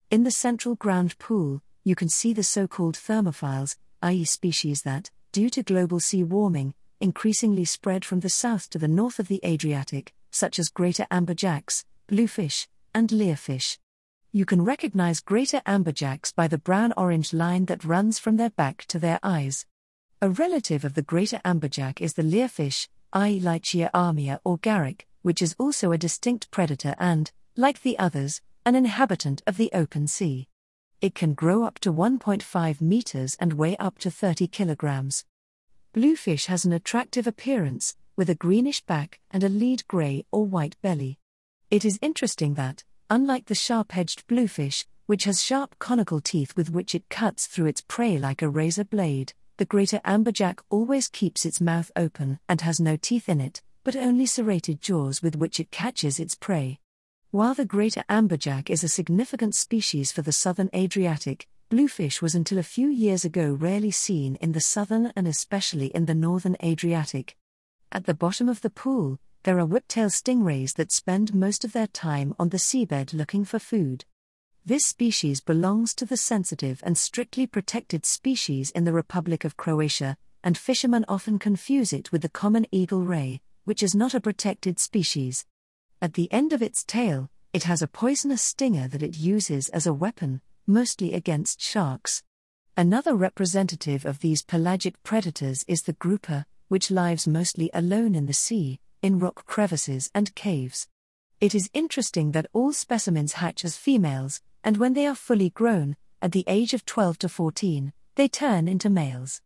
In the central ground pool, you can see the so-called thermophiles, i.e. species that, due to global sea warming, increasingly spread from the south to the north of the Adriatic, such as greater amberjacks, bluefish, and learfish. You can recognize greater amberjacks by the brown-orange line that runs from their back to their eyes. A relative of the greater amberjack is the learfish, i.e. Lychia armia or garrick, which is also a distinct predator and, like the others, an inhabitant of the open sea. It can grow up to 1.5 meters and weigh up to 30 kilograms. Bluefish has an attractive appearance, with a greenish back and a lead gray or white belly. It is interesting that, unlike the sharp-edged bluefish, which has sharp conical teeth with which it cuts through its prey like a razor blade, the greater amberjack always keeps its mouth open and has no teeth in it, but only serrated jaws with which it catches its prey. While the greater amberjack is a significant species for the southern Adriatic, bluefish was until a few years ago rarely seen in the southern and especially in the northern Adriatic. At the bottom of the pool, there are whiptail stingrays that spend most of their time on the seabed looking for food. This species belongs to the sensitive and strictly protected species in the Republic of Croatia, and fishermen often confuse it with the common eagle ray, which is not a protected species. At the end of its tail, it has a poisonous stinger that it uses as a weapon, mostly against sharks. Another representative of these pelagic predators is the grouper, which lives mostly alone in the sea, in rock crevices and caves. It is interesting that all specimens hatch as females, and when they are fully grown, at the age of 12 to 14, they turn into males.